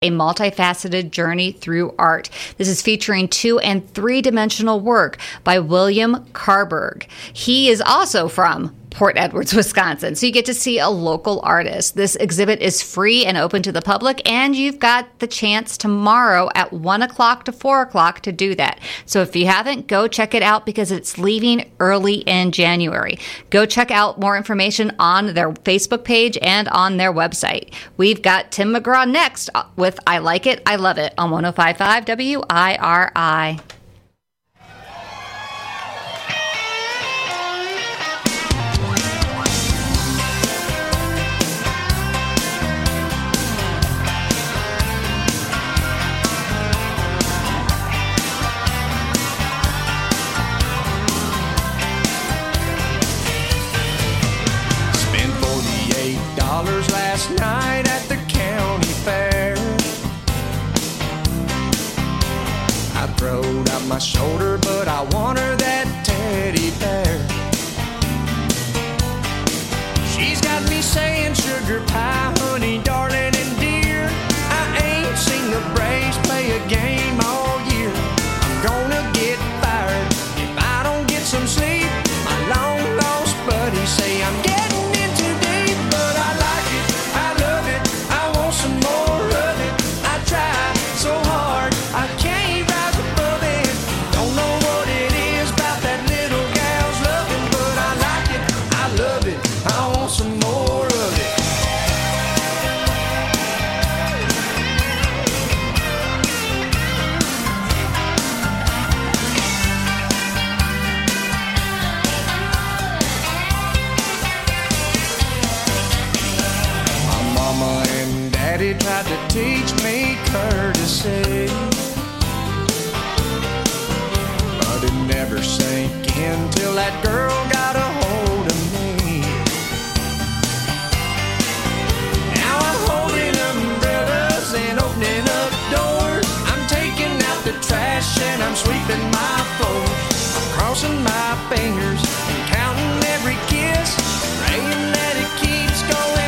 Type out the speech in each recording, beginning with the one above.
a multifaceted journey through art. This is featuring 2- and 3-dimensional work by William Carberg. He is also from Port Edwards, Wisconsin. So you get to see a local artist. This exhibit is free and open to the public, and you've got the chance tomorrow at 1 o'clock to 4 o'clock to do that. So if you haven't, go check it out because it's leaving early in January. Go check out more information on their Facebook page and on their website. We've got Tim McGraw next with I Like It, I Love It on 105.5 WIRI. Last night at the county fair, I throwed out my shoulder, but I want her that teddy bear. She's got me saying sugar pie, honey, darling, and dear. I ain't seen the Braves play a game all year. I'm gonna get fired if I don't get some sleep. My long lost buddies say I'm getting tried to teach me courtesy, but it never sank in till that girl got a hold of me. Now I'm holding umbrellas and opening up doors. I'm taking out the trash and I'm sweeping my floors. I'm crossing my fingers and counting every kiss, praying that it keeps going.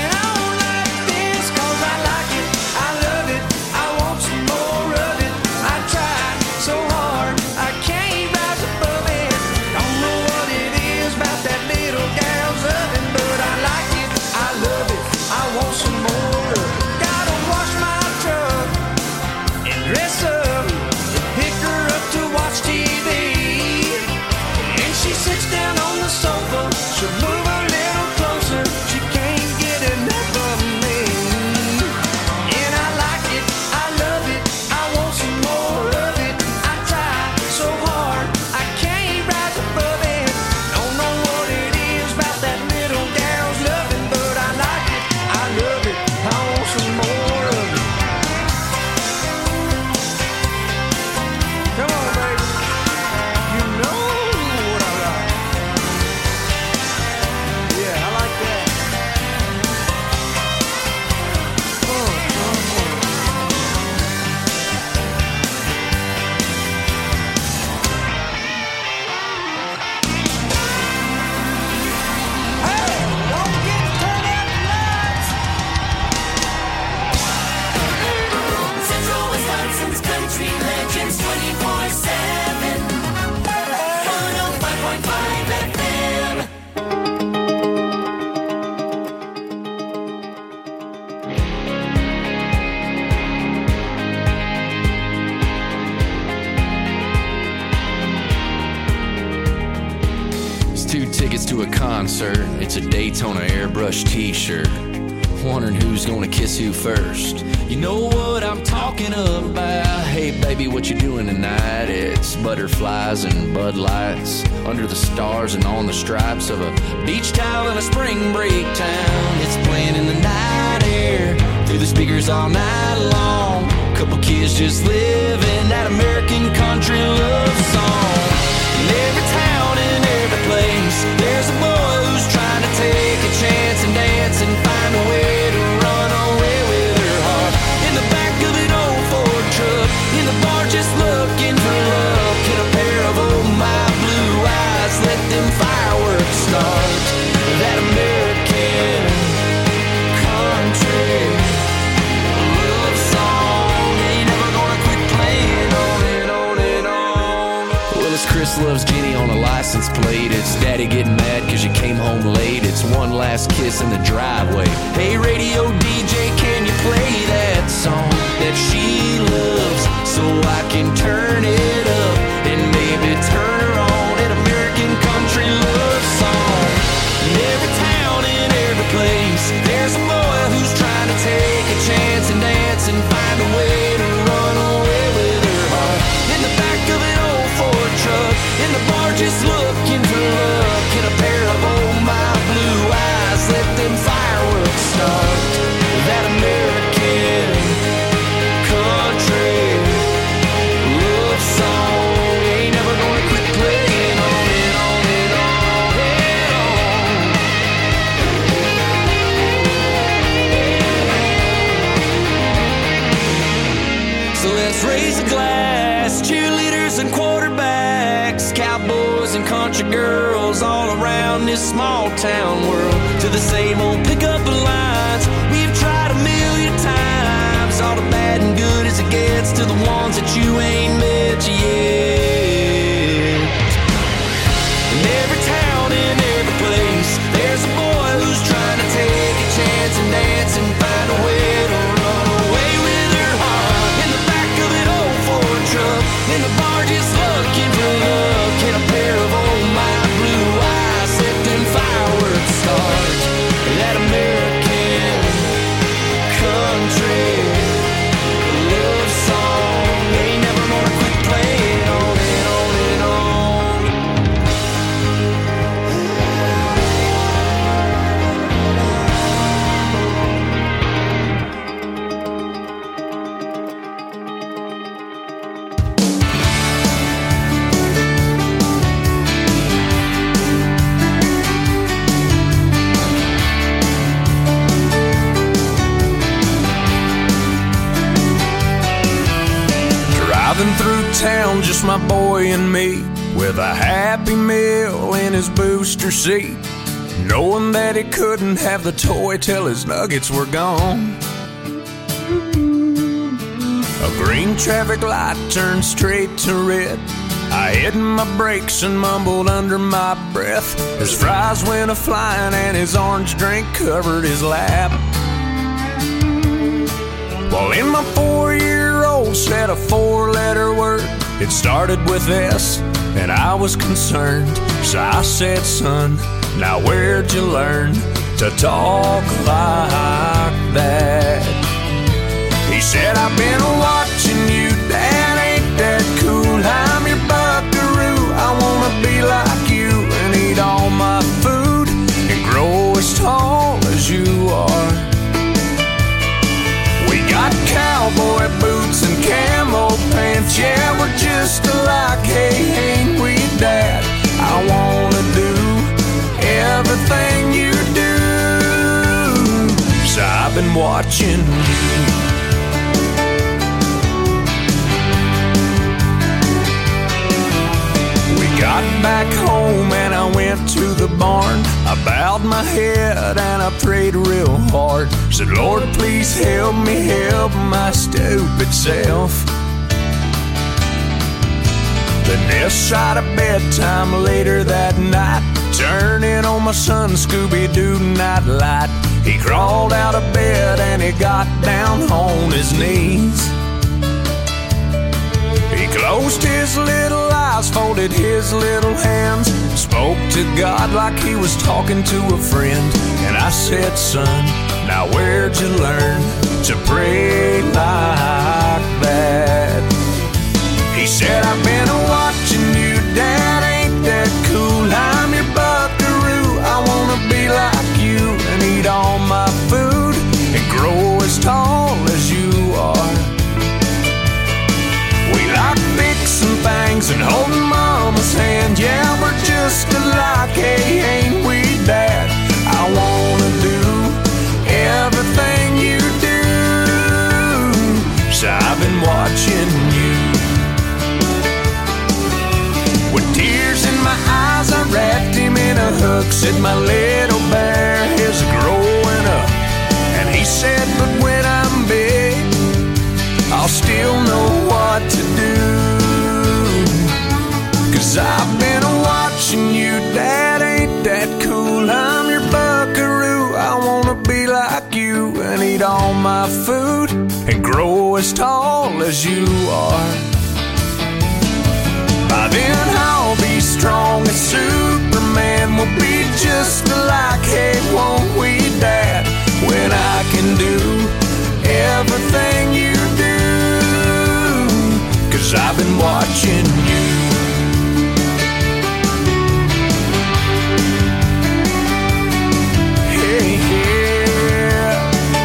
It's a Daytona airbrush t-shirt. Wondering who's gonna kiss who first. You know what I'm talking about. Hey baby, what you doing tonight? It's butterflies and Bud Lights under the stars and on the stripes of a beach towel in a spring break town. It's playing in the night air through the speakers all night long. Couple kids just living that American country love song. In every town, in every place, there's a boy who's trying to take a chance and dance and find a way to run away with her heart. In the back of an old Ford truck, in the bar just looking for love. Can a pair of old my blue eyes let them fireworks start? That American country love song. just loves Jenny on a license plate. It's daddy getting mad cause you came home late. It's one last kiss in the driveway. Hey radio DJ, can you play that song that she loves so I can turn it up and maybe turn her on an American country love song. In every town, in every place, there's a boy who's trying to take a chance and dance and find a way to run away with her heart. In the back of an old Ford truck, in the bar just looking for luck, in a pair of old my blue eyes, let them fireworks start. That American country love song ain't never gonna quit playing on and on and on and on. So let's raise a glass, cheerleaders and quarterbacks, cowboys and country girls all around this small town world, to the same old pickup lines we've tried a million times, all the bad and good as it gets, to the ones that you ain't met yet. In every town, in every place, there's a boy who's trying to take a chance and dance and find a way to run away with her heart. In the back of an old Ford truck, in the bar just looking for luck, in a pair of old my blue eyes, let them fireworks start. That American country love song ain't never gonna quit playing on and on and on. Driving through town, just my boy and me, with a Happy Meal in his booster seat, knowing that he couldn't have the toy till his nuggets were gone. A green traffic light turned straight to red. I hit my brakes and mumbled under my breath as fries went a-flying and his orange drink covered his lap. Well, in my 4-year-old said a 4-letter word. It started with S, and I was concerned. So I said, son, now where'd you learn to talk like that? He said, I've been watching you, Dad, ain't that cool? I'm your buckaroo, I wanna be like you and eat all my food and grow as tall as you are. We got cowboy boots and camo pants, yeah, we're just alike, hey, ain't we, Dad? I wanna do everything you do, so I've been watching you. Got back home and I went to the barn. I bowed my head and I prayed real hard. Said, Lord, please help me help my stupid self. Then this side of bedtime later that night, turning on my son Scooby-Doo nightlight. He crawled out of bed and he got down on his knees. He closed his little eyes, folded his little hands, spoke to God like he was talking to a friend. And I said, son, now where'd you learn to pray like that? He said, I've been watching you, Dad, ain't that cool? I'm your buckaroo, I wanna be like you and eat all my food and grow as tall as you are. We like fixing things and holding Mama's hand, yeah, we're just alike, hey, ain't we, Dad? I wanna do everything you do, so I've been watching you. With tears in my eyes, I wrapped him in a hook, said my little bear is growing up. And he said, but when I'm big, I'll still know what to do. 'Cause I've been watching you, Dad, ain't that cool? I'm your buckaroo, I wanna be like you and eat all my food and grow as tall as you are. By then I'll be strong as Superman, we'll be just alike, hey, won't we, Dad? When I can do everything you do, 'cause I've been watching you. Hey, yeah.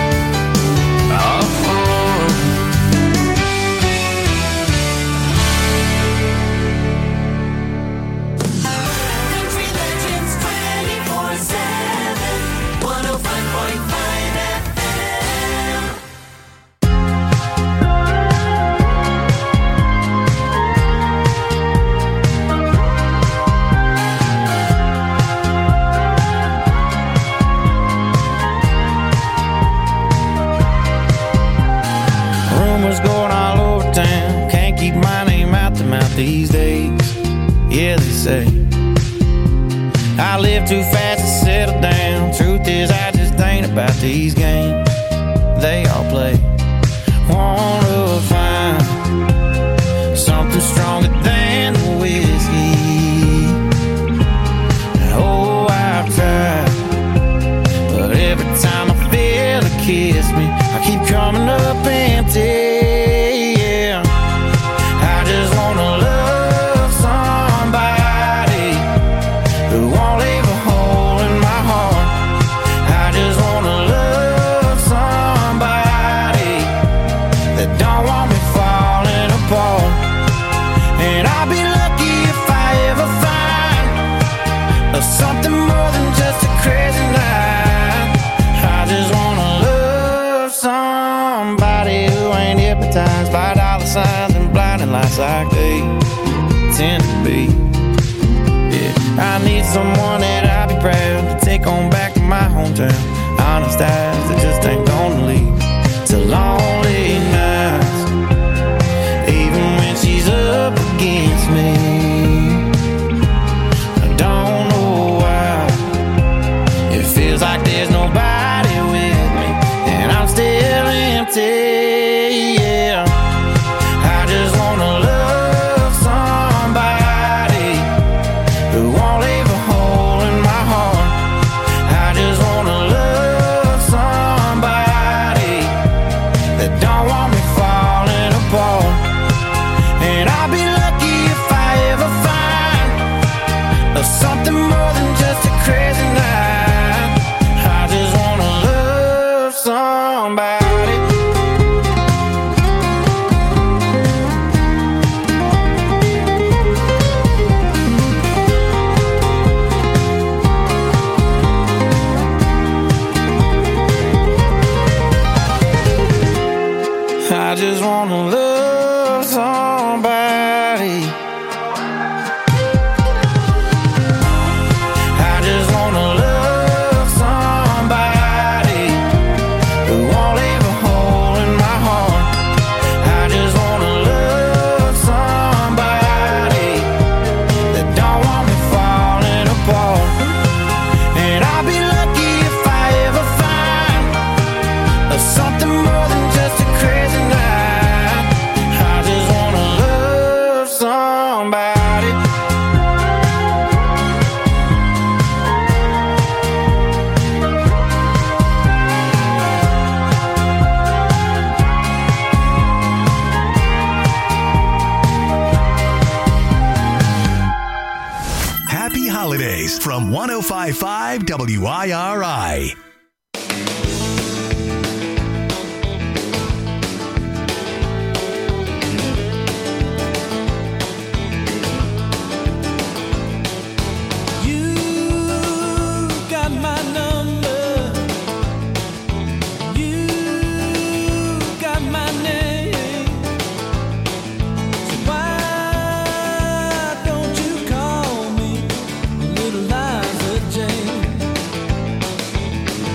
Country Legends 24/7, 105.5 FM. Rumors going all over town, can't keep my name out the mouth these days. Yeah, they say I live too fast to settle down. Truth is, I just ain't about these games they all play. Wanna find something stronger than the whiskey. Oh, I've tried, but every time I feel a kiss me, I keep coming up empty. Yeah, I just wanna love somebody who won't leave a hole in my heart. I just wanna love somebody that don't want me falling apart. And I'll be lucky if I ever find something more than just a crazy night. I just wanna love somebody who ain't hypnotized by dollar signs and blinding lights like they tend to be. Yeah, I need someone that I'll be proud to take on back to my hometown. Honest eyes that just ain't gonna lead to lonely nights, even when she's up against me. I don't know why it feels like there's nobody with me, and I'm still empty. Yeah, I just wanna love somebody who won't leave a hole in my heart. I just wanna love somebody that don't want me falling apart. And I'll be lucky if I ever find something more than just a crazy night. I just wanna love somebody. I just wanna love somebody. I just wanna love somebody who won't leave a hole in my heart. I just wanna love somebody that don't want me falling apart. And I'll be lucky if I ever find something more than just a crazy night. I just wanna love somebody. Happy holidays from 105.5 WIRI. You got my number. You got my name. So why don't you call me Little Liza Jane?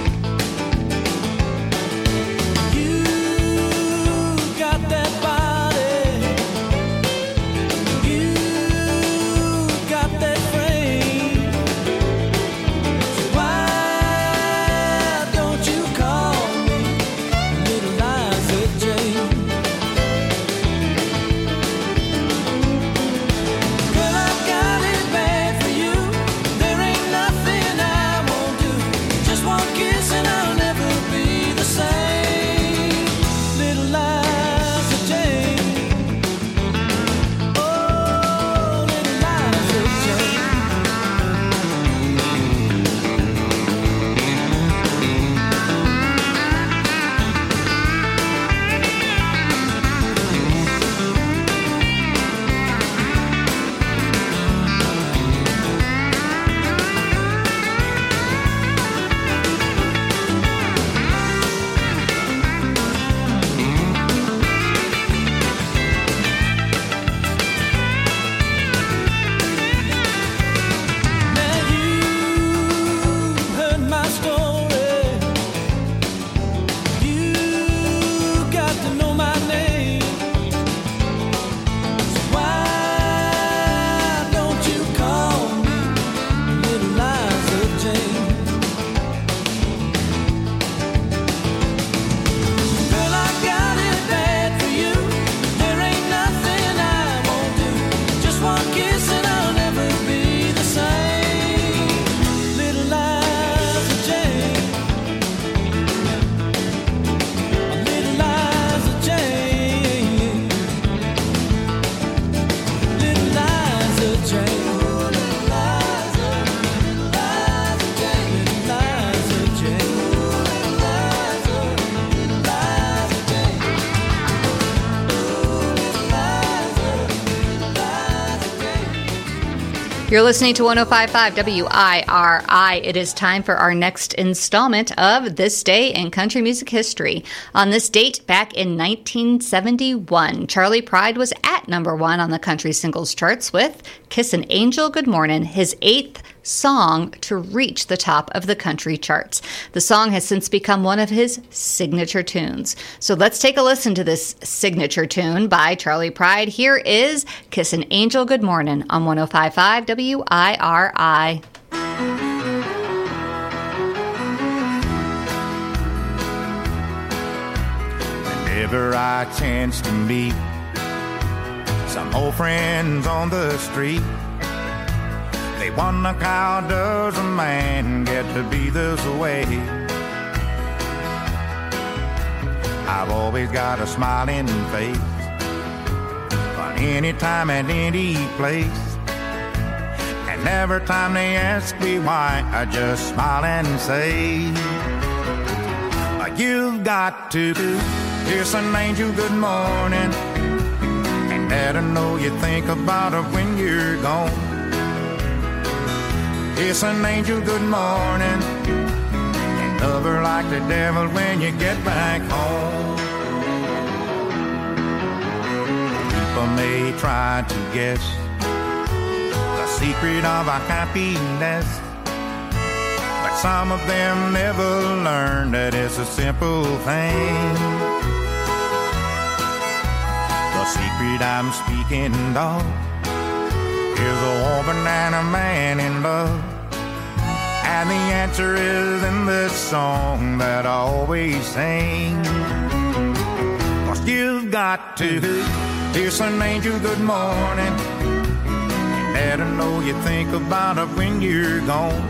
You're listening to 105.5 WIRI. It is time for our next installment of This Day in Country Music History. On this date, back in 1971, Charley Pride was at number 1 on the country singles charts with Kissin' Angel Good Mornin', his 8th song to reach the top of the country charts. The song has since become one of his signature tunes. So let's take a listen to this signature tune by Charley Pride. Here is Kissin' Angel Good Mornin' on 105.5 WIRI. Whenever I chance to meet some old friends on the street, they wonder how does a man get to be this way. I've always got a smiling face, but anytime and any place, and every time they ask me why, I just smile and say, you've got to kiss an angel good morning, and let her know you think about her when you're gone. Kiss an angel good morning, and love her like the devil when you get back home. People may try to guess the secret of our happiness, but some of them never learn that it's a simple thing. The secret I'm speaking of is a woman and a man in love, and the answer is in this song that I always sing. 'Cause you've got to kiss an angel good morning, and let her know you think about her when you're gone.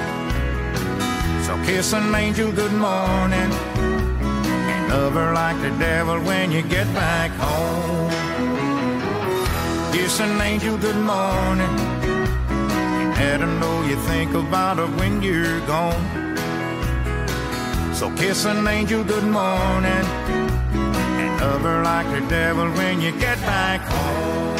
So kiss an angel good morning, and love her like the devil when you get back home. Kiss an angel good morning, and let her know you think about her when you're gone. So kiss an angel good morning, and love her like the devil when you get back home.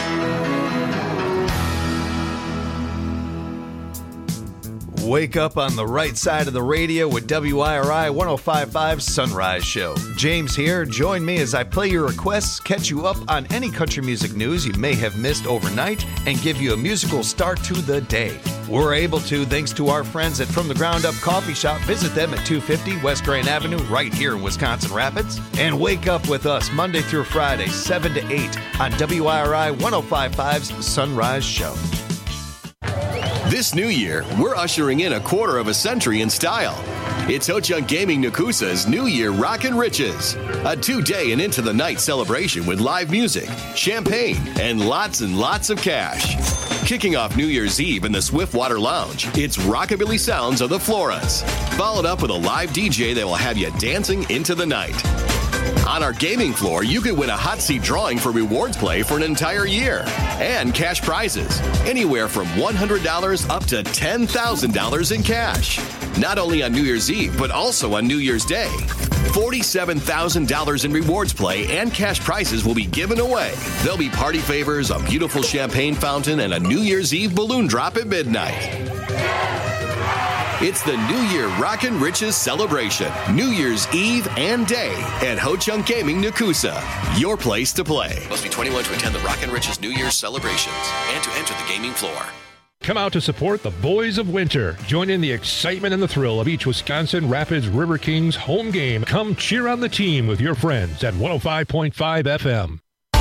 Wake up on the right side of the radio with WIRI 105.5 Sunrise Show. James here. Join me as I play your requests, catch you up on any country music news you may have missed overnight, and give you a musical start to the day. We're able to thanks to our friends at From the Ground Up Coffee Shop. Visit them at 250 West Grand Avenue right here in Wisconsin Rapids. And wake up with us Monday through Friday, 7 to 8 on WIRI 105.5's Sunrise Show. This new year, we're ushering in a quarter of a century in style. It's Ho-Chunk Gaming Nakusa's New Year Rockin' Riches, a 2-day and into the night celebration with live music, champagne, and lots of cash. Kicking off New Year's Eve in the Swiftwater Lounge, it's Rockabilly Sounds of the Floras, followed up with a live DJ that will have you dancing into the night. On our gaming floor, you could win a hot seat drawing for rewards play for an entire year and cash prizes, anywhere from $100 up to $10,000 in cash. Not only on New Year's Eve, but also on New Year's Day. $47,000 in rewards play and cash prizes will be given away. There'll be party favors, a beautiful champagne fountain, and a New Year's Eve balloon drop at midnight. It's the New Year Rockin' Riches celebration, New Year's Eve and Day at Ho-Chunk Gaming Nakusa, your place to play. Must be 21 to attend the Rockin' Riches New Year's celebrations and to enter the gaming floor. Come out to support the Boys of Winter. Join in the excitement and the thrill of each Wisconsin Rapids River Kings home game. Come cheer on the team with your friends at 105.5 FM.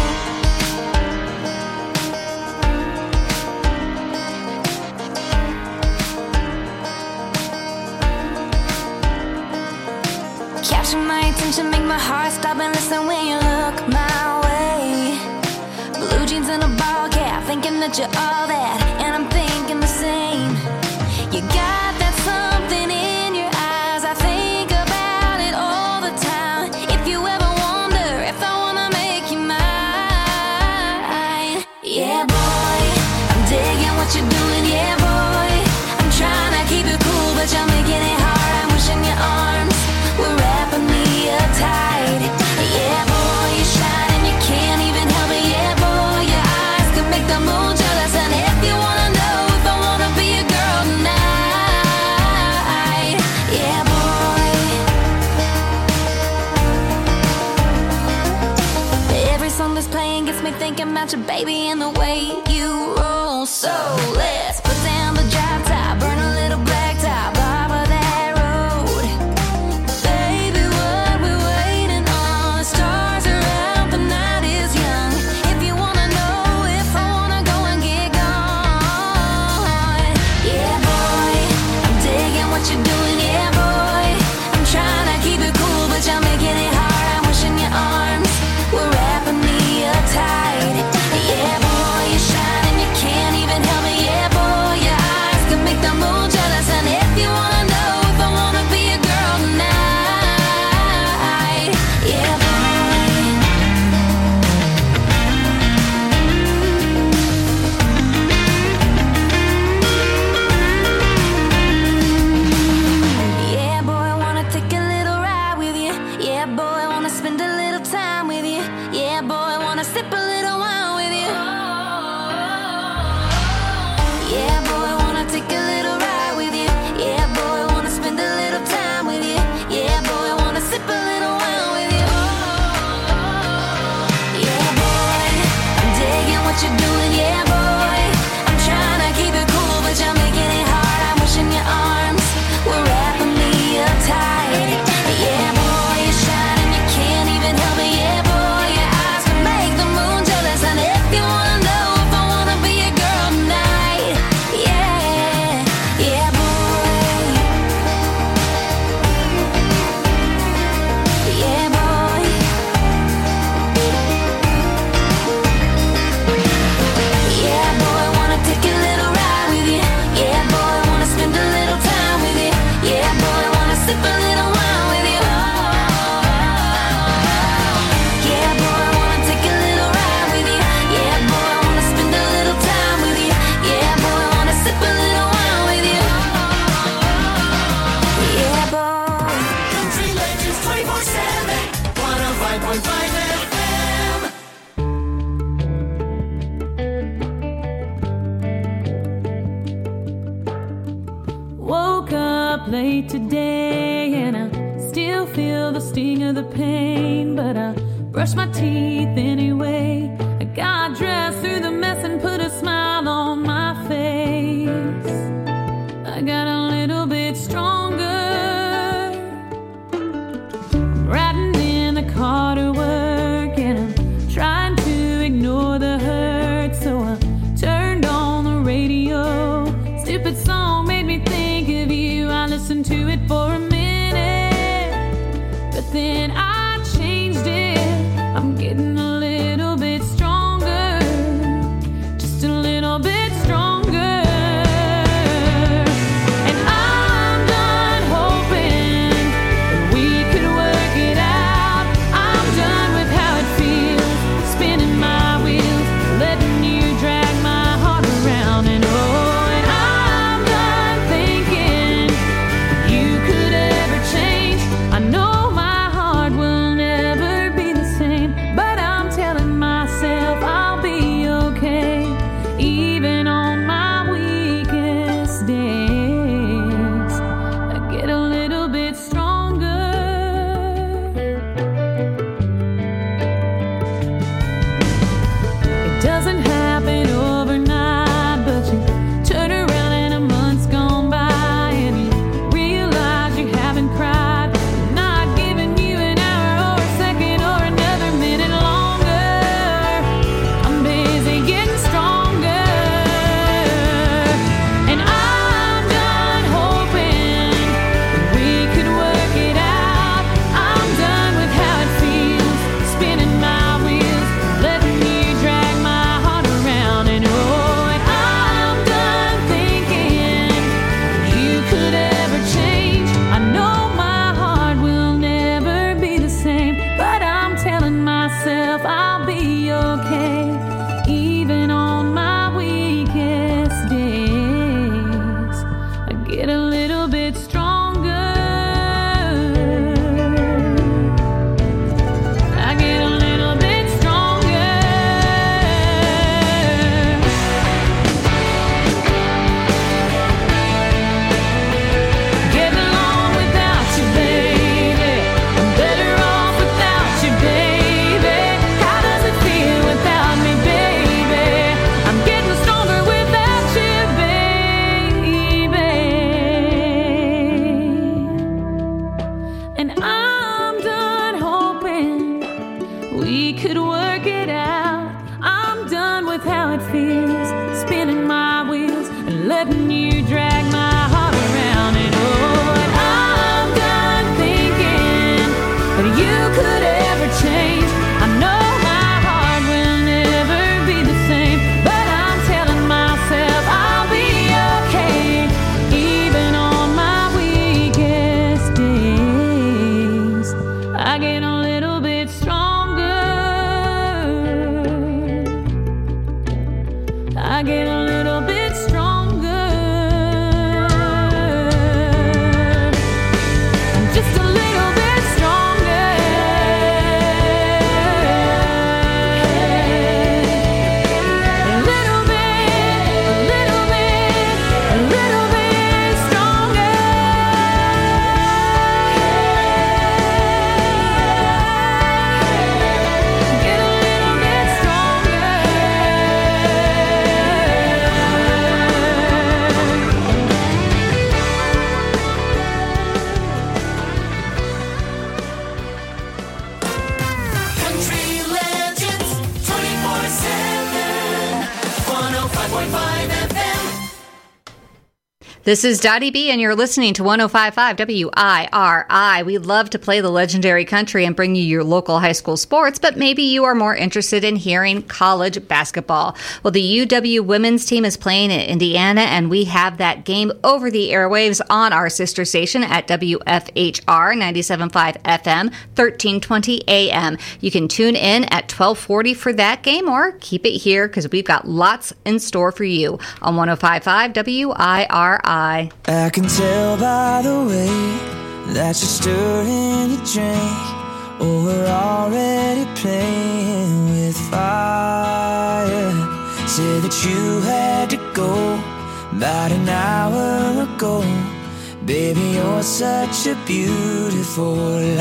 Capture my attention, make my heart stop and listen when you look my way. Blue jeans and a ball cap, thinking that you're all that, and I'm thinking the same. You got that something in your eyes, I think about it all the time. If you ever wonder if I wanna make you mine, yeah boy, I'm digging what you're doing, yeah boy. I'm trying to keep it cool, but you're making it hard. I'm wishing your arms were wrapping me up tight. Yeah, boy, you shine and you can't even help it. Yeah, boy, your eyes can make the moon jealous. And if you wanna know if I is playing gets me thinking about your baby and the way you roll. So let's put down the drop top, burn a little black top off of that road. Baby, what we waiting on? The stars are out, the night is young. If you wanna know if I wanna go and get gone, yeah, boy, I'm digging what you're doing, yeah, boy. I'm trying to keep it cool, but you're making it hard. I'm wishing your arms were wrapping me up tight. Yeah, boy, you're shining, you can't even help me. Yeah, boy, your eyes can make the moon jealous. And if you wanna know if I wanna be a girl tonight, yeah, boy. Yeah, boy, I wanna take a little ride with you. Yeah, boy, I wanna spend a little time with you. Yeah, boy, I wanna sip a little wine with you. Yeah, boy, I wanna take a little ride with you. Yeah, boy, I wanna spend a little time with you. Yeah, boy, I wanna sip a little wine with you. Yeah, boy, I'm digging what you're doing. Yeah, boy, I'm trying to keep it cool, but you're making it hard. I'm wishing your arms were wrapping me up tight. Yeah, boy, you're shining, you can't even help me. Yeah, boy, your eyes can make the moon jealous. And if you wanna know if I wanna be a girl tonight, yeah, yeah, boy, yeah, boy, yeah, boy, I wanna take a little ride with you. Yeah, boy, I wanna spend a little time with you. Yeah, boy, I wanna sip a little wine with you. Yeah, boy, I wanna take a little ride with you. Yeah, boy, I wanna spend a little time with you. Yeah, boy, I wanna sip a little wine with you. Yeah, boy. Country Legends 24/7, 105.5 FM. Woke up late today and I still feel the sting of the pain, but I brushed my teeth anyway. I got dressed through the mess and put a smile on my face. I got a little bit stronger, riding in the car to work and I'm trying to ignore the hurt, so I turned on the radio. Stupid song made me think of you. I listened to it for a minute, but then I changed it. I'm getting a little wheels, spinning my wheels, and letting you drag my heart around. And oh, what I'm done thinking that you could ever change. I know my heart will never be the same, but I'm telling myself I'll be okay, even on my weakest days. I get a little bit stronger. I get a little bit stronger. Just a little bit stronger. A little bit, a little bit, a little bit stronger. Get a little bit stronger. Country legends 24/7. 105.5 FM. This is Dottie B, and you're listening to 105.5 WIRI. We love to play the legendary country and bring you your local high school sports, but maybe you are more interested in hearing college basketball. Well, the UW women's team is playing in Indiana, and we have that game over the airwaves on our sister station at WFHR 97.5 FM, 1320 AM. You can tune in at 1240 for that game, or keep it here because we've got lots in store for you on 105.5 WIRI. I can tell by the way that you're stirring your drink. Oh, we're already playing with fire. Said that you had to go about an hour ago. Baby, you're such a beautiful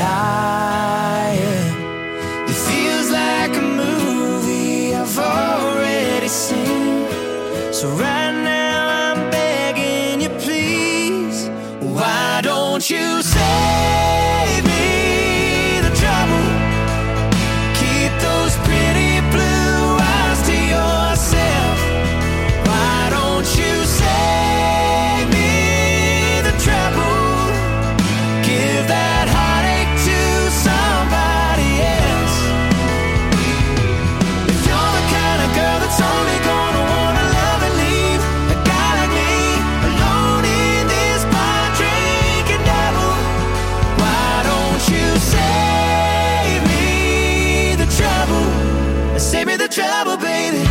liar. It feels like a movie I've already seen. So right now I'm begging you, please, why don't you save me the trouble? Keep those pretty blue eyes to yourself. Why don't you save me the trouble? Give that heartache to somebody else. If you're the kind of girl that's only gonna wanna love and leave a guy like me alone in this bar drinking devil, why don't you save me the trouble? Save me the trouble, baby.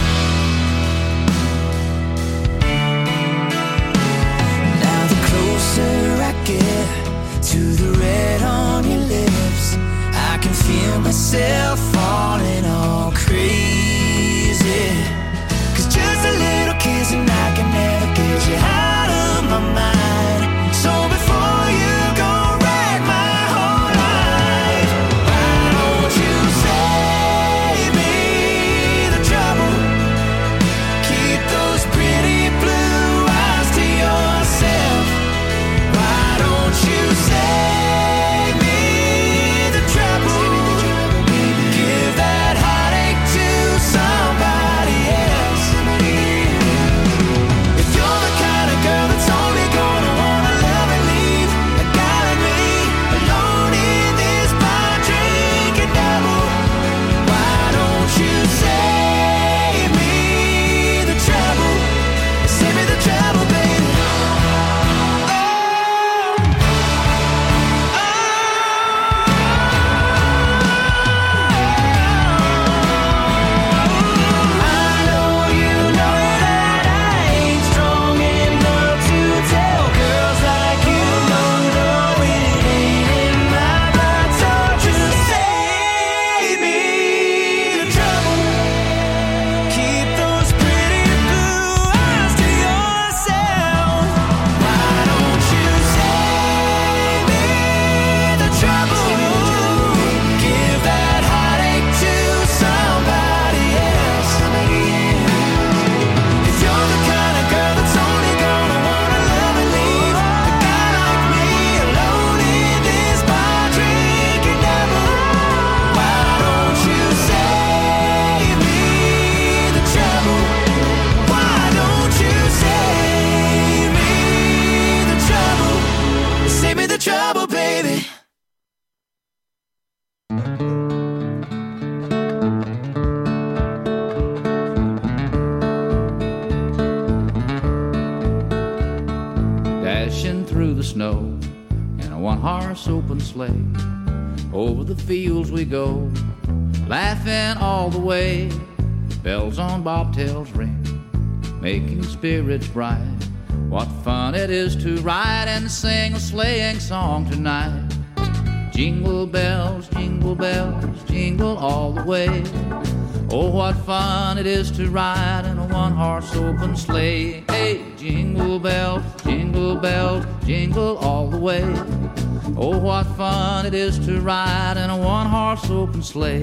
Now the closer I get to the red on your lips, I can feel myself falling all crazy. 'Cause just a little kiss and I can never get you out of my mind. So before you go wreck my whole life, why don't you save me the trouble? the snow in a one-horse open sleigh. Over the fields we go, laughing all the way. Bells on bobtails ring, making spirits bright. What fun it is to ride and sing a sleighing song tonight. Jingle bells, jingle all the way. Oh, what fun it is to ride in a one-horse open sleigh. Hey, jingle bells, jingle all the way. Oh, what fun it is to ride in a one-horse open sleigh.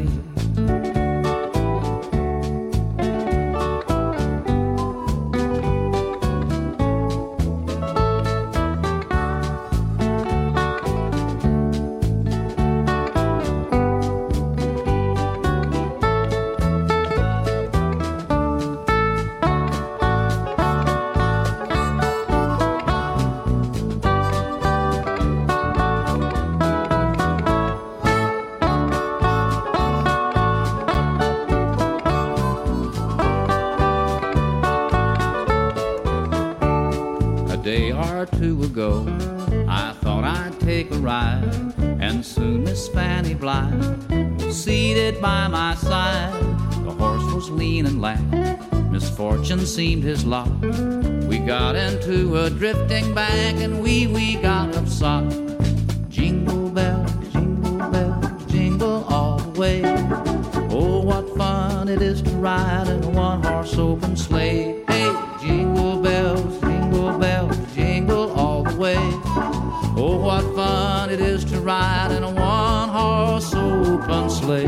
I thought I'd take a ride, and soon Miss Fanny Blythe was seated by my side. The horse was lean and lank, misfortune seemed his lot. We got into a drifting bank, and we got upsot. Jingle bells, jingle all the way. Oh, what fun it is to ride in a one-horse open sleigh. Hey, jingle bells, jingle all the way. Oh, what fun it is to ride in a one-horse open sleigh.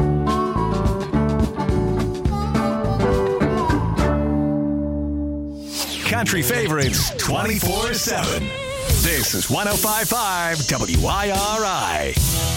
Country favorites 24/7. This is 105.5 WIRI.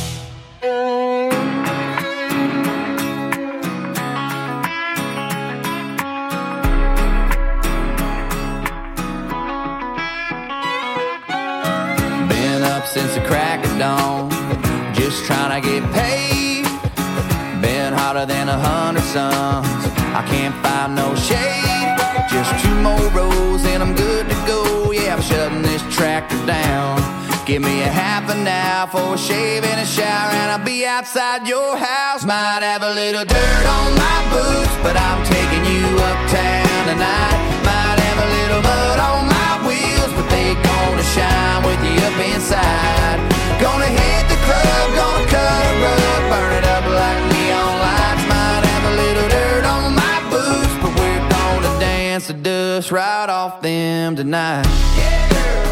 Since the crack of dawn, just trying to get paid. Been hotter than 100 suns, I can't find no shade. Just 2 more rows and I'm good to go. Yeah, I'm shutting this tractor down. Give me a half an hour for a shave and a shower, and I'll be outside your house. Might have a little dirt on my boots, but I'm taking you uptown tonight. Might have a little mud on my wheels, but they gonna shine with you up inside. Gonna hit the club, gonna cut a rug, burn it up like neon lights. Might have a little dirt on my boots, but we're gonna dance the dust right off them tonight. Yeah, girl.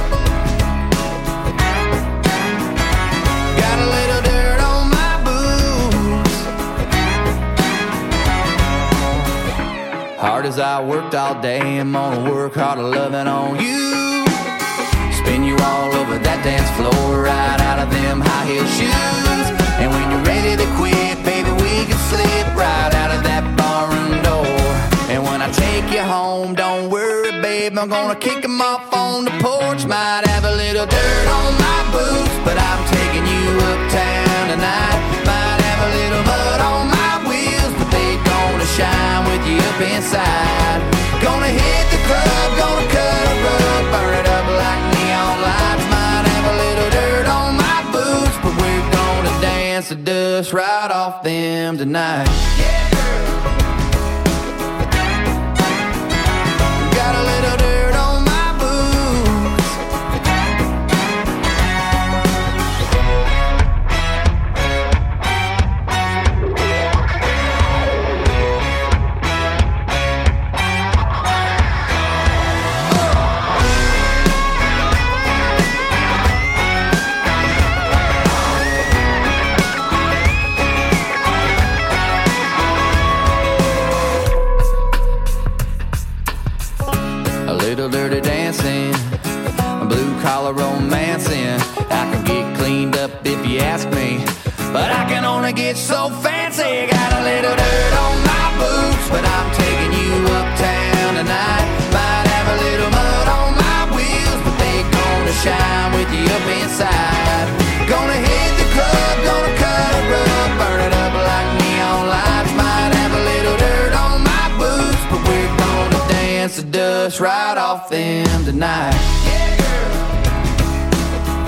Got a little dirt on my boots. Hard as I worked all day, I'm gonna work harder loving on you. Spin you all over that dance floor, right out of them high heel shoes. And when you're ready to quit, baby, we can slip right out of that barroom door. And when I take you home, don't worry, babe, I'm gonna kick them off on the porch. Might have a little dirt on my boots, but I'm taking you uptown tonight. Might have a little mud on my wheels, but they gonna shine with you up inside. Gonna hit the club, gonna cut a rug, burn it up like neon lights. Might have a little dirt on my boots, but we're gonna dance the dust right off them tonight. Yeah, girl. Got a little dirt on my boots. Little dirty dancing, blue collar romancing. I can get cleaned up if you ask me, but I can only get so fancy. Got a little dirt on my boots, but I'm taking you uptown tonight. Might have a little mud on my wheels, but they gonna shine with you up inside. Gonna hit the club, gonna cut a rug, burn it up like neon lights. Might have a little dirt on my boots, but we're gonna dance the dust right off them tonight. Yeah, girl.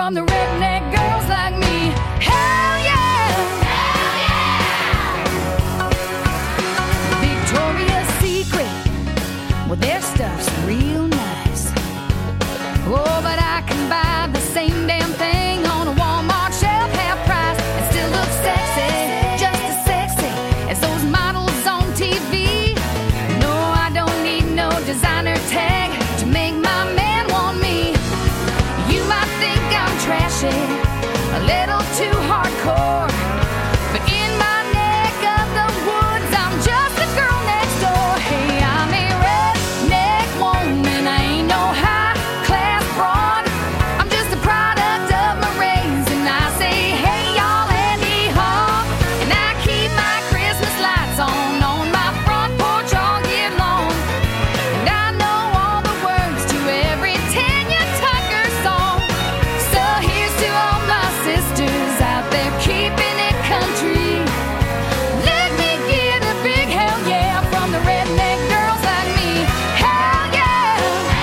from the redneck girls like me. Hell yeah! Hell yeah! Victoria's Secret, well, their stuff's real nice. Oh, but I can buy the same damn thing on a Walmart shelf, half price, and still look sexy, just as sexy as those models on TV. No, I don't need no designer tag to make my man want me. You might think I'm trashy, a little too hardcore, but in my neck of the woods, I'm just the girl next door. Hey, I'm a redneck woman, I ain't no high-class broad. I'm just a product of my race, and I say, hey, y'all, Andy Hawk. And I keep my Christmas lights on my front porch all year long. And I know all the words to every Tanya Tucker song. So here's to all my sisters out there keeping it country. Let me get a big hell yeah from the redneck girls like me. Hell yeah!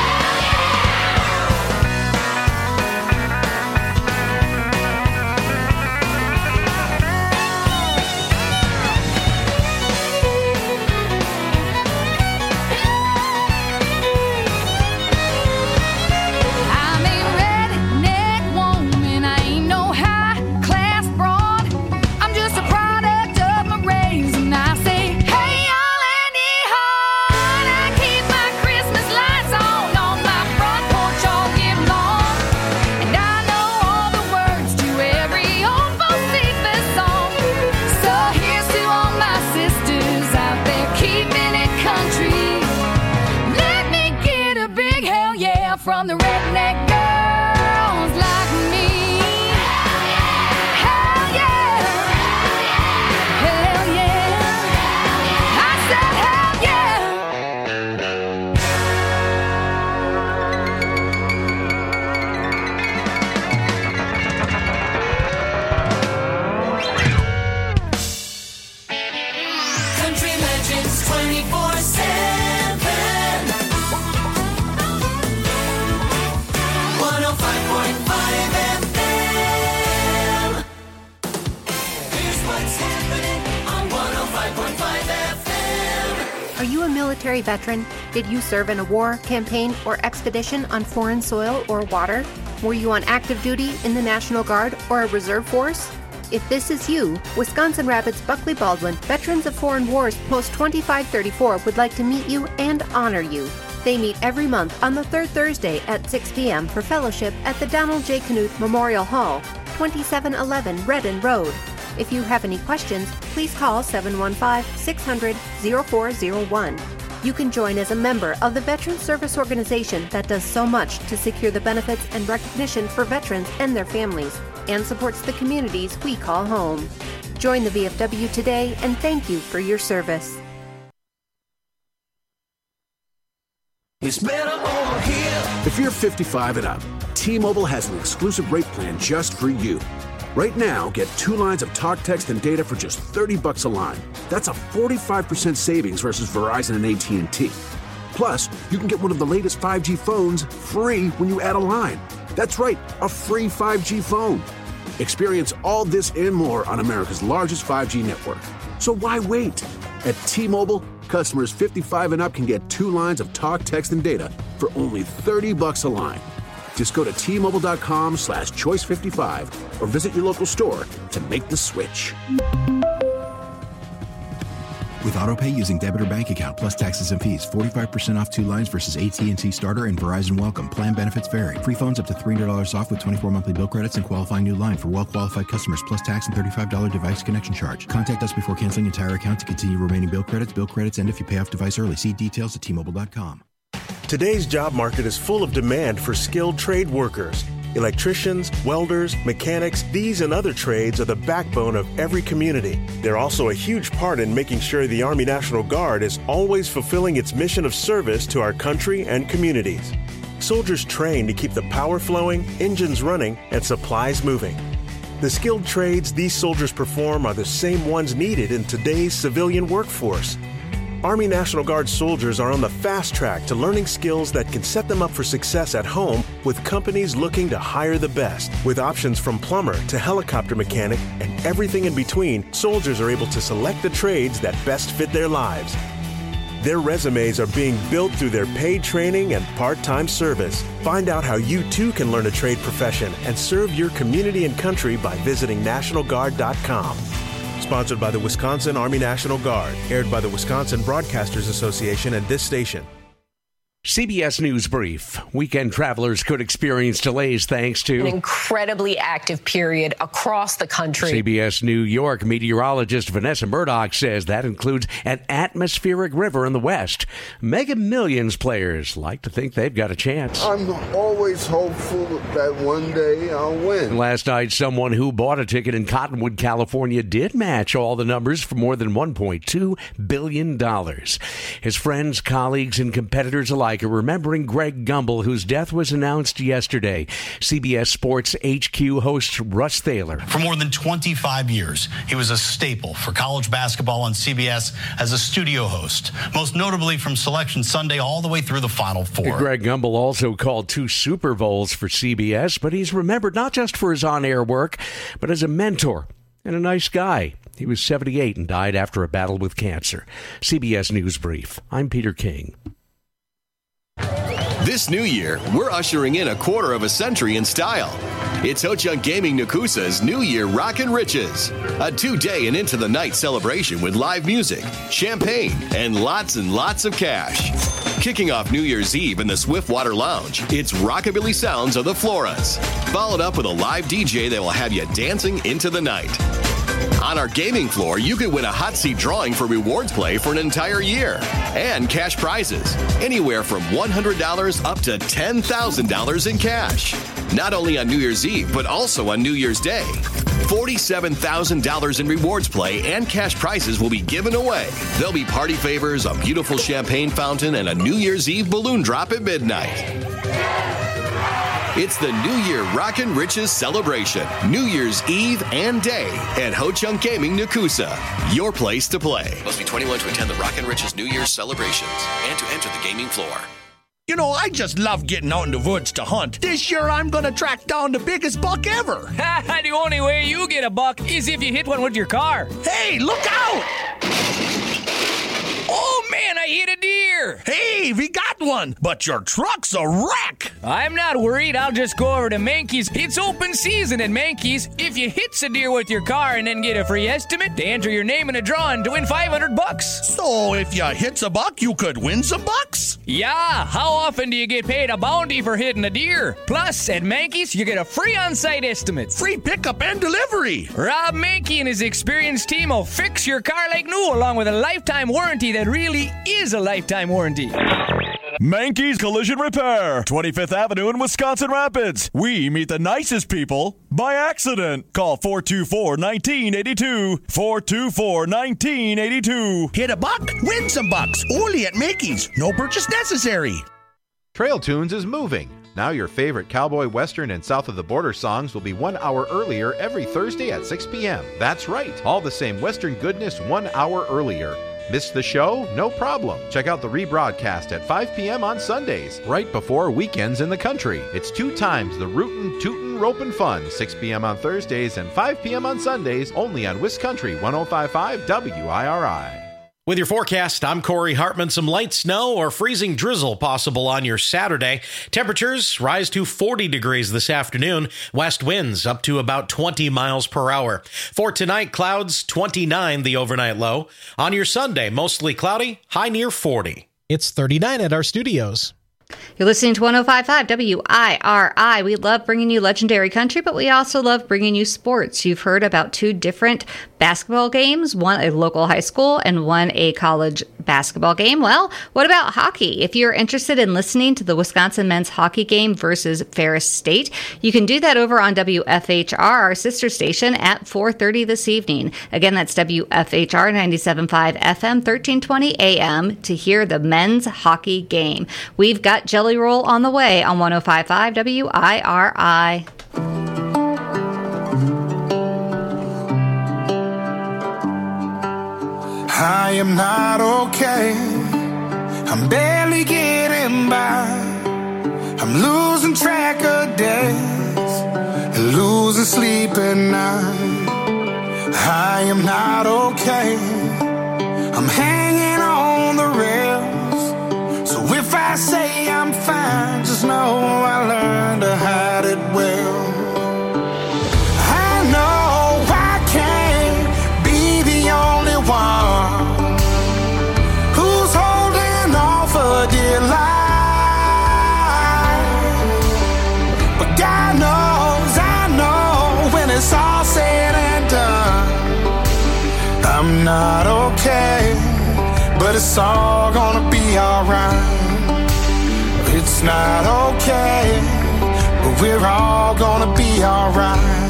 I'm a redneck woman, I ain't no high-class broad. I'm just a product of my race, and I say, hey, y'all, Andy Hart. I keep my Christmas lights on my front porch all year long. And I know all the words to every old Bocephus song. So here's to all my sisters out there keeping it country. Let me get a big hell yeah from the redneck girls like me. Hell yeah! Hell yeah! I said hell yeah! Country legends 24/7. 105.5 FM. Here's what's happening on 105.5 FM. Are you a military veteran? Did you serve in a war, campaign, or expedition on foreign soil or water? Were you on active duty in the National Guard or a reserve force? If this is you, Wisconsin Rapids Buckley Baldwin Veterans of Foreign Wars Post 2534 would like to meet you and honor you. They meet every month on the third Thursday at 6 p.m. for fellowship at the Donald J. Knuth Memorial Hall, 2711 Redden Road. If you have any questions, please call 715-600-0401. You can join as a member of the Veterans Service Organization that does so much to secure the benefits and recognition for veterans and their families, and supports the communities we call home. Join the VFW today, and thank you for your service. It's better over here. If you're 55 and up, T-Mobile has an exclusive rate plan just for you. Right now, get 2 lines of talk, text, and data for just $30 a line. That's a 45% savings versus Verizon and AT&T. Plus, you can get one of the latest 5G phones free when you add a line. That's right, a free 5G phone. Experience all this and more on America's largest 5G network. So why wait? At T-Mobile, customers 55 and up can get 2 lines of talk, text, and data for only $30 a line. Just go to T-Mobile.com/choice55 or visit your local store to make the switch. With AutoPay using debit or bank account plus taxes and fees, 45% off 2 lines versus AT&T Starter and Verizon Welcome. Plan benefits vary. Free phones up to $300 off with 24 monthly bill credits and qualifying new line for well-qualified customers plus tax and $35 device connection charge. Contact us before canceling entire account to continue remaining bill credits. Bill credits end if you pay off device early. See details at T-Mobile.com. Today's job market is full of demand for skilled trade workers. Electricians, welders, mechanics, these and other trades are the backbone of every community. They're also a huge part in making sure the Army National Guard is always fulfilling its mission of service to our country and communities. Soldiers train to keep the power flowing, engines running, and supplies moving. The skilled trades these soldiers perform are the same ones needed in today's civilian workforce. Army National Guard soldiers are on the fast track to learning skills that can set them up for success at home with companies looking to hire the best. With options from plumber to helicopter mechanic and everything in between, soldiers are able to select the trades that best fit their lives. Their resumes are being built through their paid training and part-time service. Find out how you too can learn a trade profession and serve your community and country by visiting NationalGuard.com. Sponsored by the Wisconsin Army National Guard. Aired by the Wisconsin Broadcasters Association and this station. CBS News Brief. Weekend travelers could experience delays thanks to an incredibly active period across the country. CBS New York meteorologist Vanessa Murdoch says that includes an atmospheric river in the west. Mega Millions players like to think they've got a chance. I'm always hopeful that one day I'll win. Last night, someone who bought a ticket in Cottonwood, California did match all the numbers for more than $1.2 billion. His friends, colleagues, and competitors alike are remembering Greg Gumbel, whose death was announced yesterday. CBS Sports HQ host Russ Thaler. For more than 25 years, he was a staple for college basketball on CBS as a studio host, most notably from Selection Sunday all the way through the Final Four. Greg Gumbel also called 2 Super Bowls for CBS, but he's remembered not just for his on-air work, but as a mentor and a nice guy. He was 78 and died after a battle with cancer. CBS News Brief. I'm Peter King. This new year, we're ushering in a quarter of a century in style. It's Ho-Chunk Gaming Nakusa's New Year Rockin' Riches, a 2-day and into the night celebration with live music, champagne, and lots of cash. Kicking off New Year's Eve in the Swiftwater Lounge, it's Rockabilly Sounds of the Floras, followed up with a live DJ that will have you dancing into the night. On our gaming floor, you could win a hot seat drawing for rewards play for an entire year and cash prizes, anywhere from $100 up to $10,000 in cash. Not only on New Year's Eve, but also on New Year's Day. $47,000 in rewards play and cash prizes will be given away. There'll be party favors, a beautiful champagne fountain, and a New Year's Eve balloon drop at midnight. It's the New Year Rockin' Riches celebration, New Year's Eve and Day at Ho-Chunk Gaming Nakusa. Your place to play. Must be 21 to attend the Rockin' Riches New Year's celebrations and to enter the gaming floor. You know, I just love getting out in the woods to hunt. This year, I'm going to track down the biggest buck ever. The only way you get a buck is if you hit one with your car. Hey, look out! Oh, man, I hit a deer. Hey, we got one, but your truck's a wreck. I'm not worried. I'll just go over to Mankey's. It's open season at Mankey's. If you hit a deer with your car and then get a free estimate, they enter your name in a drawing to win $500. So if you hit a buck, you could win some bucks? Yeah, how often do you get paid a bounty for hitting a deer? Plus, at Mankey's, you get a free on-site estimate. Free pickup and delivery. Rob Mankey and his experienced team will fix your car like new, along with a lifetime warranty that really is a lifetime warranty. Mankey's Collision Repair, 25th Avenue in Wisconsin Rapids. We meet the nicest people by accident. Call 424-1982. 424-1982. Hit a buck, win some bucks. Only at Mankey's. No purchase necessary. Trail Tunes is moving. Now your favorite cowboy, western, and south of the border songs will be 1 hour earlier every Thursday at 6 p.m. That's right. All the same western goodness 1 hour earlier. Missed the show? No problem. Check out the rebroadcast at 5 p.m. on Sundays, right before weekends in the country. It's 2 times the rootin', tootin', ropin' fun, 6 p.m. on Thursdays and 5 p.m. on Sundays, only on Wiscountry 105.5 WIRI. With your forecast, I'm Corey Hartman. Some light snow or freezing drizzle possible on your Saturday. Temperatures rise to 40 degrees this afternoon. West winds up to about 20 miles per hour. For tonight, clouds, 29 the overnight low. On your Sunday, mostly cloudy, high near 40. It's 39 at our studios. You're listening to 105.5 WIRI. We love bringing you legendary country, but we also love bringing you sports. You've heard about 2 different basketball games, one a local high school and one a college basketball game. Well, what about hockey? If you're interested in listening to the Wisconsin men's hockey game versus Ferris State, you can do that over on WFHR, our sister station, at 4:30 this evening. Again, that's WFHR 97.5 FM, 1320 AM to hear the men's hockey game. We've got Jelly Roll on the way on 105.5 WIRI. I am not okay. I'm barely getting by. I'm losing track of days and losing sleep at night. I am not okay. I'm hanging on the rails. So if I say I'm fine, just know I learned to hide it well. I know I can't be the only one who's holding on for dear life. But God knows, I know when it's all said and done, I'm not okay, but it's all gonna be alright. It's not okay, but we're all gonna be alright.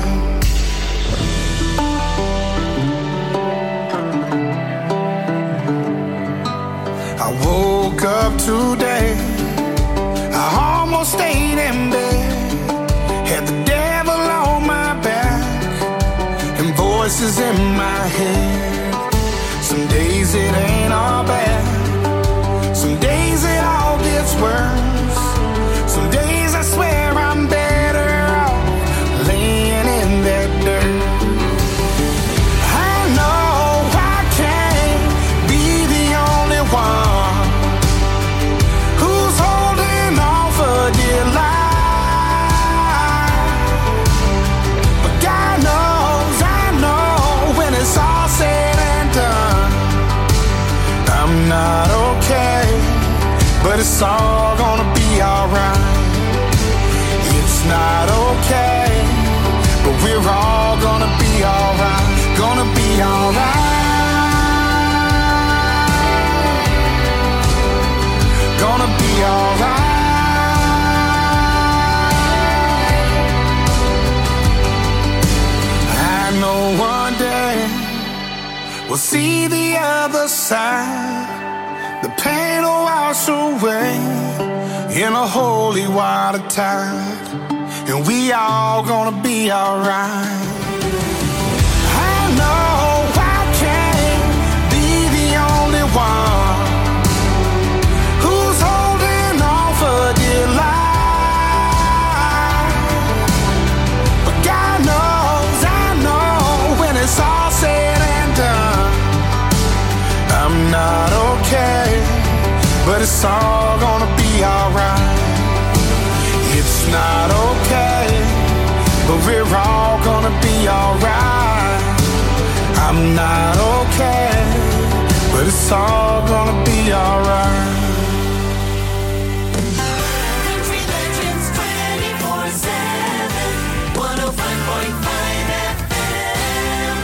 I woke up today, I almost stayed in bed, had the devil on my back and voices in my head. Some days it ain't all bad, some days it all gets worse. Some days I swear I'm better off laying in that dirt. I know I can't be the only one who's holding on for dear life. But God knows, I know when it's all said and done, I'm not okay, but it's all gonna be alright. It's not okay, but we're all gonna be alright. Gonna be alright. Gonna be alright. I know one day we'll see the other side. The pain will wash away in a holy water tide, and we all gonna be alright. I know I can't be the only one who's holding on for dear life. But God knows, I know when it's all said and done, I'm not okay, but it's all gonna be alright. It's not okay, but we're all gonna be alright. I'm not okay, but it's all gonna be alright. Country Legends 24/7, 105.5 FM.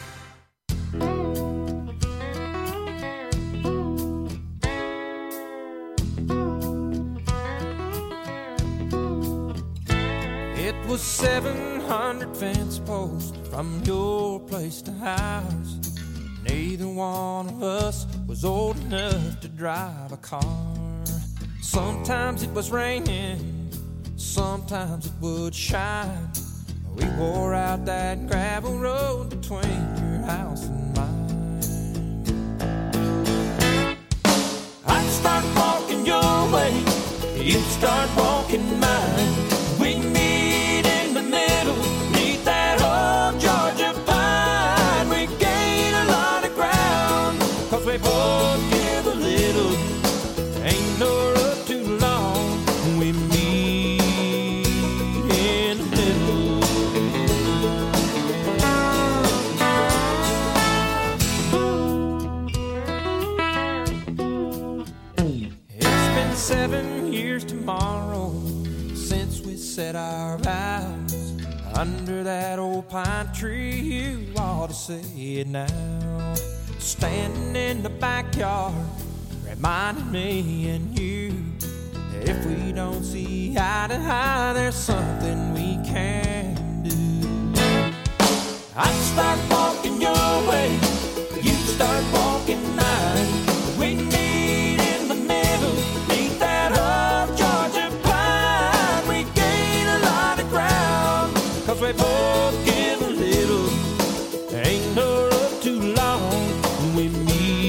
It was 700 fence posts from your place to ours. Neither one of us was old enough to drive a car. Sometimes it was raining, sometimes it would shine. We wore out that gravel road between your house and mine. I'd start walking your way, you'd start walking mine. We meet in the middle, neath that old Georgia pine. We gain a lot of ground, 'cause we both give a little. Ain't no road too long, we meet in the middle. It's been 7 years tomorrow since we said our vows under that old pine tree. You ought to say it now. Standing in the backyard, reminding me and you, if we don't see eye to eye, there's something we can do. I'd start walking your way, you'd start walking mine. We meet in the middle, neath that old Georgia pine. We gain a lot of ground, 'cause we both give a little. Ain't no road too long, we meet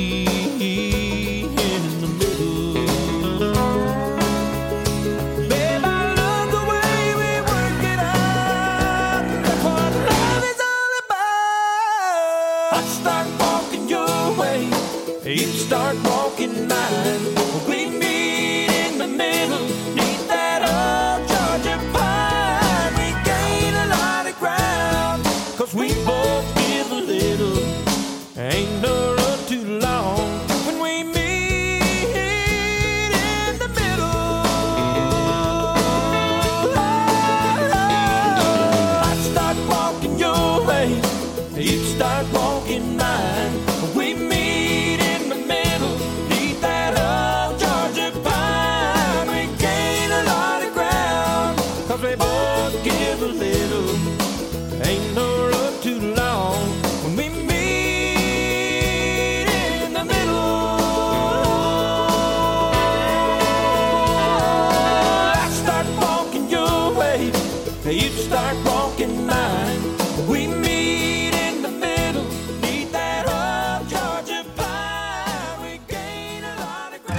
You start walking mine. We meet in the middle, eat that old Georgia pie. We gain a lot of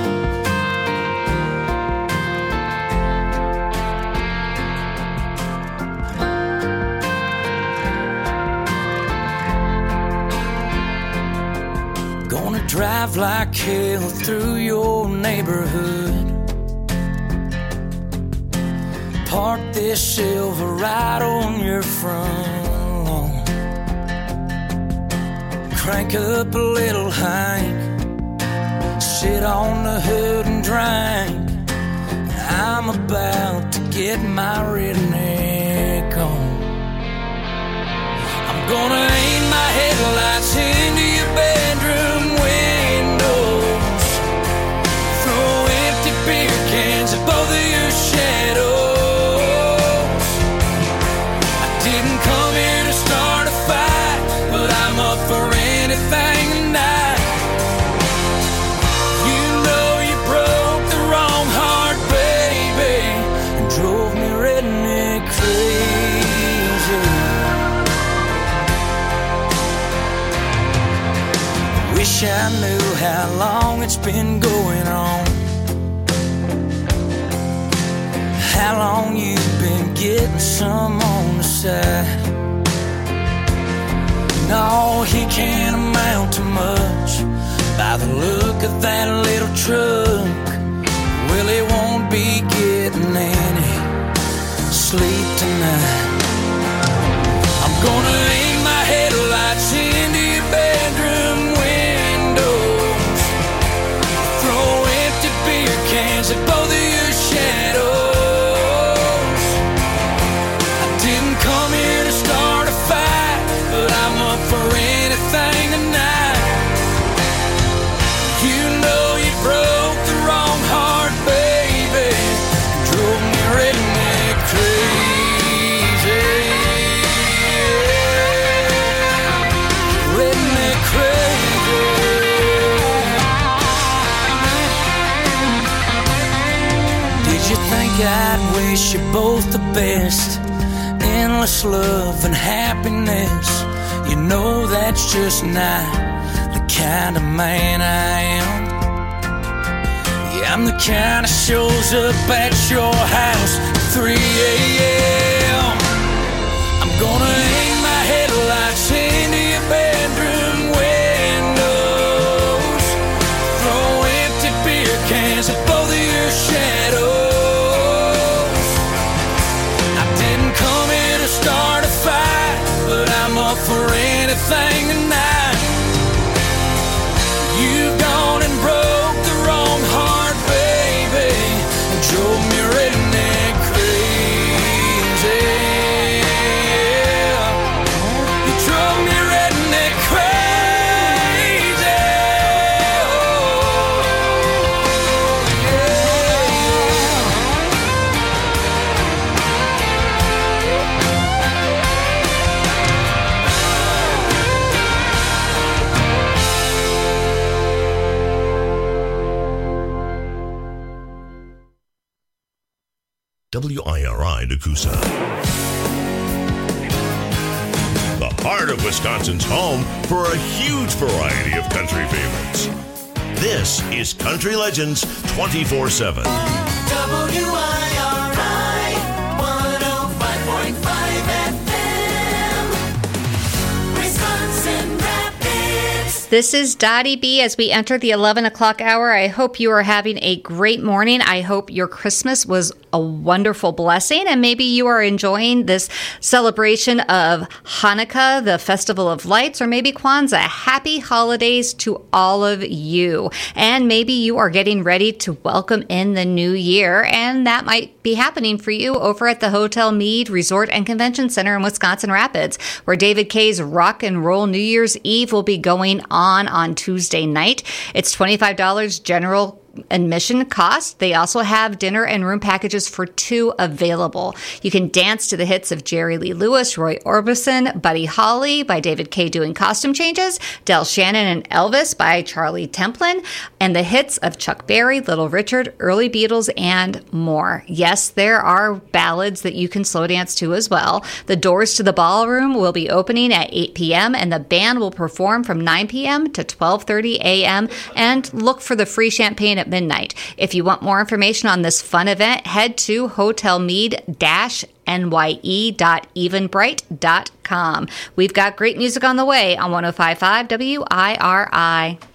ground. Gonna drive like hell through your neighborhood. Park this Silverado on your front lawn. Crank up a little Hank. Sit on the hood and drink. I'm about to get my redneck on. I'm gonna aim my headlights into your bedroom windows. Throw empty beer cans at both of your shadows. For anything tonight. You know you broke the wrong heart, baby, and drove me redneck crazy. Wish I knew how long it's been going on, how long you've been getting some on the side. No, he can't amount to much by the look of that little truck. Well, he won't be getting any sleep tonight. I'm gonna aim my headlights into your bedroom windows. Throw empty beer cans at both of your shadows. I didn't come here to start a fight, but I'm up for anything tonight. You know you broke the wrong heart, baby. Drove me redneck crazy. Redneck crazy. Did you think I'd wish you both the best? Endless love and happiness. You know that's just not the kind of man I am. Yeah, I'm the kind that shows up at your house at 3 a.m. I'm gonna aim my headlights into your bedroom windows. Throw empty beer cans at both of your shadows. I didn't come here to start a fight, but I'm up for anything tonight. You've gone and broke the wrong heart, baby, and drove me redneck crazy. You drove me redneck crazy. WIRI Nakusa. The heart of Wisconsin's home for a huge variety of country favorites. This is Country Legends 24/7. WIRI 105.5 FM, Wisconsin Rapids. This is Dottie B as we enter the 11 o'clock hour. I hope you are having a great morning. I hope your Christmas was a wonderful blessing, and maybe you are enjoying this celebration of Hanukkah, the Festival of Lights, or maybe Kwanzaa. Happy holidays to all of you. And maybe you are getting ready to welcome in the new year, and that might be happening for you over at the Hotel Meade Resort and Convention Center in Wisconsin Rapids, where David K's Rock and Roll New Year's Eve will be going on Tuesday night. It's $25 general admission cost. They also have dinner and room packages for 2 available. You can dance to the hits of Jerry Lee Lewis, Roy Orbison, Buddy Holly by David Kaye doing costume changes, Del Shannon and Elvis by Charlie Templin, and the hits of Chuck Berry, Little Richard, early Beatles, and more. Yes, there are ballads that you can slow dance to as well. The doors to the ballroom will be opening at 8 p.m. and the band will perform from 9 p.m. to 12:30 a.m. and look for the free champagne at midnight. If you want more information on this fun event, head to hotelmead-nye.eventbrite.com. We've got great music on the way on 105.5 WIRI.